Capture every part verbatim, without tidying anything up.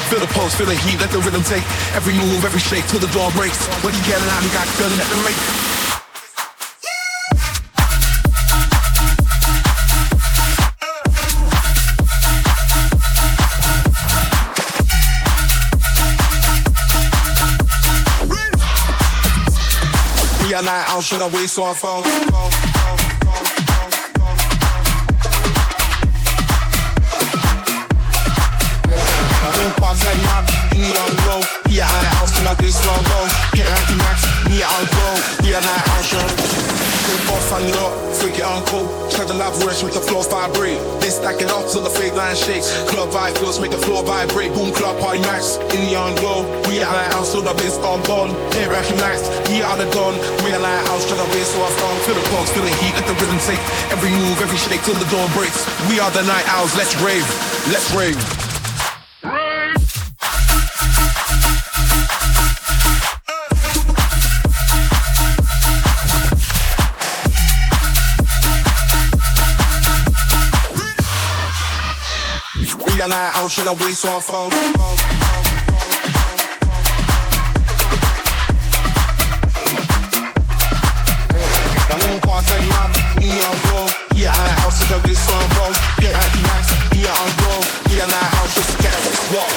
Feel the pulse, feel the heat, let the rhythm take every move, every shake till the dawn breaks. When you get it out, you got feeling at the rate. We are not out, should I waste our phone? Yeah, I house till I get slow go. Get out the max, me I'll go. Yeah, I house show. Good boss on you up, freak it uncle. Check the live words, make the floor vibrate. They stack it up till the fake line shakes. Club vibe feels, make the floor vibrate. Boom club party max, in the on go. We are the house till the bass on gone. Hey, recognize, we are the dawn. We are the house till the bass off gone. Feel the pulse, feel the heat, let the rhythm take every move, every shake till the dawn breaks. We are the night owls, let's rave, let's rave. We are not out, should I waste our phone? Yeah, I house to this song, bro. Yeah, I nice. Yeah, I'm bro. Yeah, I house just to get this walk.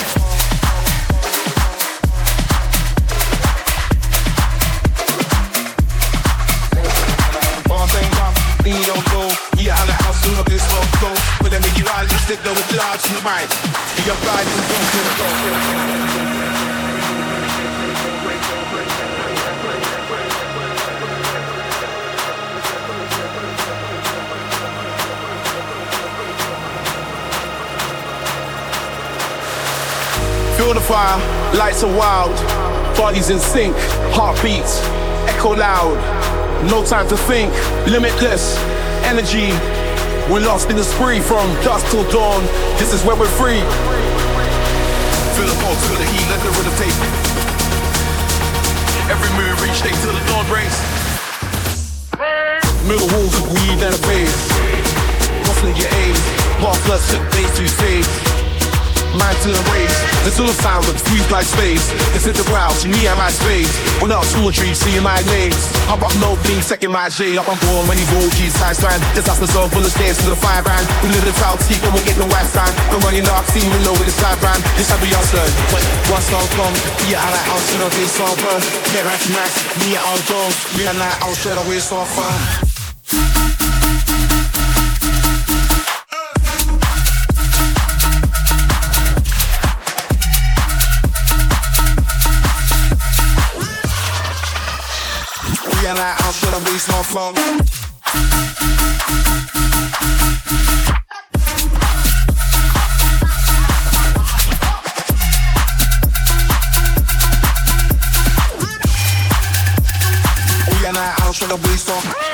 Yeah, I like how soon of this will go. But then make you ride, just stick there with large in the mind. You're riding and don't feel the Feel the fire, lights are wild, bodies in sync, heartbeats, echo loud. No time to think, limitless energy. We're lost in the spree from dusk till dawn. This is where we're free. Feel the pulse, feel the heat, let the rhythm take every move, reach take till the dawn breaks. Middle walls of weed and a bass, rustling your aim, half blood, sick bass to face. Mind to erase, the two sound that fuse like space. This is the ground, see me and my space. When out to a dream, seeing my names. I'm up no being second my J. Up on board when he roll G's side strand. Disaster zone full of stairs to the fire brand. We live in South Sea, and we'll get the west side. We're running dark, see me low with the side brand. This time we all learn. When one song come, yeah, I like house, you know, this song burn. Get right to max, me and all goes. We are not out, straight away, so fun. And I out should I waste no phone? We and I out should I waste no phone?